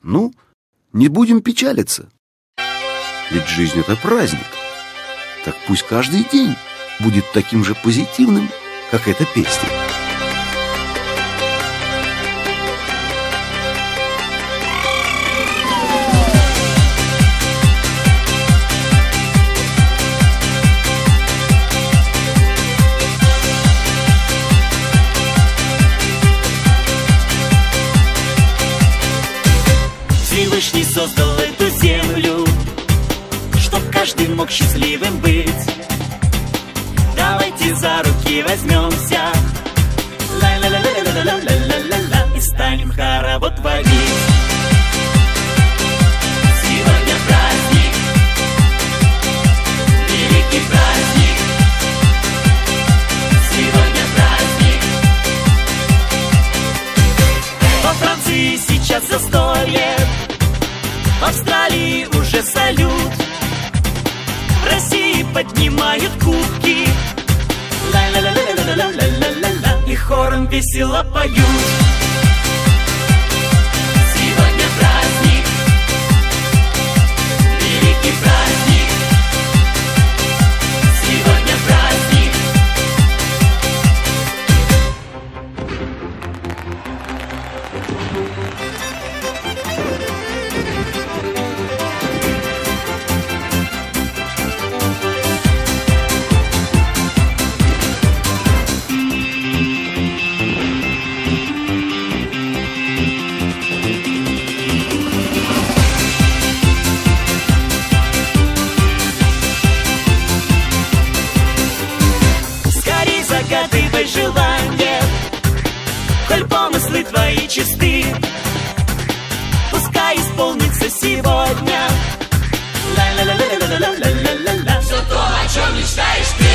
Ну, не будем печалиться. Ведь жизнь — это праздник. Так пусть каждый день будет таким же позитивным, как эта песня. Всевышний создал эту землю, чтоб каждый мог счастливым быть. Давайте за руки возьмемся, ла-ла-ла-ла-ла-ла-ла-ла-ла-ла, и станем хоровод творить. Сегодня праздник, великий праздник. Сегодня праздник. Во Франции сейчас застолье, в Австралии уже салют, в России поднимают кубки, ла-ла-ла-ла-ла-ла-ла-ла-ла, и хором весело поют. Сегодня праздник, великий праздник. Сегодня праздник. Загадывай желание, коль помыслы твои чисты, пускай исполнится сегодня. Ла-ла-ла-ла-ла-ла-ла-ла-ла. Все то, о чем мечтаешь ты.